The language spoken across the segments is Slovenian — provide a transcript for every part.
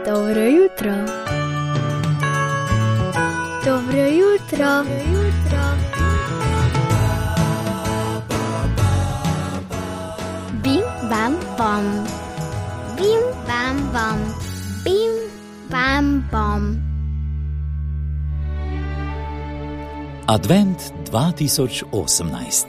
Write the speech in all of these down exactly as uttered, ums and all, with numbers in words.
Dobro jutro. Dobro jutro. Dobro jutro. Bim bam bom. Bim bam bom. Bim bam bom. Advent dva tisoč osemnajst.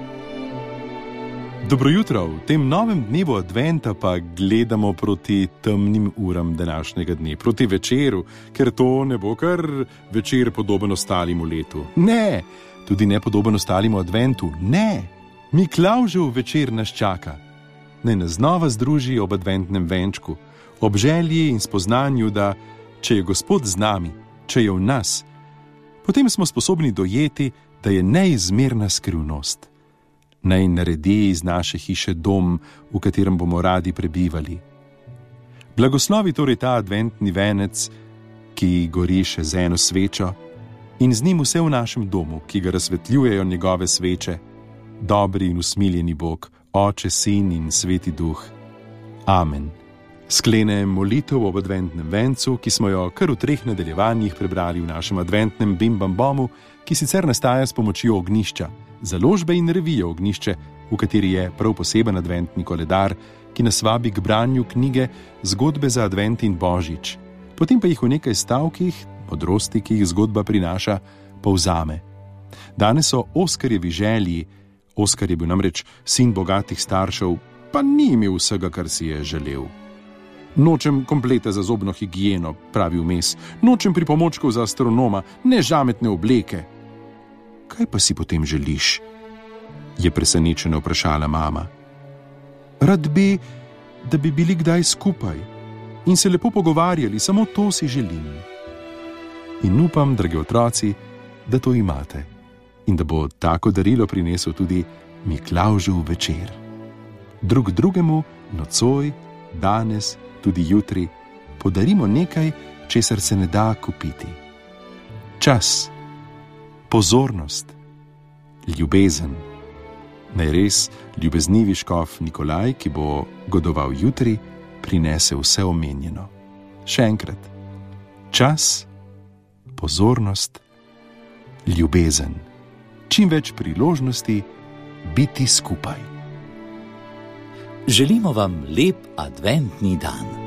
Dobro jutro, v tem novem dnevu adventa pa gledamo proti temnim uram današnjega dne, proti večeru, ker to ne bo kar večer podoben ostalemu letu. Ne, tudi ne podoben ostalemu adventu, ne. Miklavžev večer nas čaka. Naj nas znova združi ob adventnem venčku, ob želji in spoznanju, da če je Gospod z nami, če je v nas, potem smo sposobni dojeti, da je neizmerna skrivnost. Naj naredi iz naše hiše dom, v katerem bomo radi prebivali. Blagoslovi torej ta adventni venec, ki gori še z eno svečo, in z njim vse v našem domu, ki ga razsvetljujejo njegove sveče, dobri in usmiljeni Bog, Oče, Sin in Sveti Duh. Amen. Sklenem molitev ob adventnem vencu, ki smo jo kar v treh nadaljevanjih prebrali v našem adventnem Bim Bam Bomu, ki sicer nastaja s pomočjo ognjišča, založbe in revije Ognjišče, v kateri je prav poseben adventni koledar, ki nas vabi k branju knjige Zgodbe za advent in božič. Potem pa jih v nekaj stavkih, modrosti, ki jih zgodba prinaša, povzame. Danes so Oskarjevi želji. Oskar je bil namreč sin bogatih staršev, pa ni imel vsega, kar si je želel. Nočem komplete za zobno higieno, pravi vmes, nočem pripomočkov za astronoma, ne žametne obleke. Kaj pa si potem želiš? Je presenečeno vprašala mama. Rad bi, da bi bili kdaj skupaj in se lepo pogovarjali, samo to si želim. In upam, dragi otroci, da to imate in da bo tako darilo prinesel tudi Miklavžev večer. Drug drugemu nocoj, danes, tudi jutri podarimo nekaj, česar se ne da kupiti. Čas, pozornost, ljubezen. Naj res ljubeznivi škof Nikolaj, ki bo godoval jutri, prinese vse omenjeno. Še enkrat. Čas, pozornost, ljubezen. Čim več priložnosti biti skupaj. Želimo vam lep adventni dan.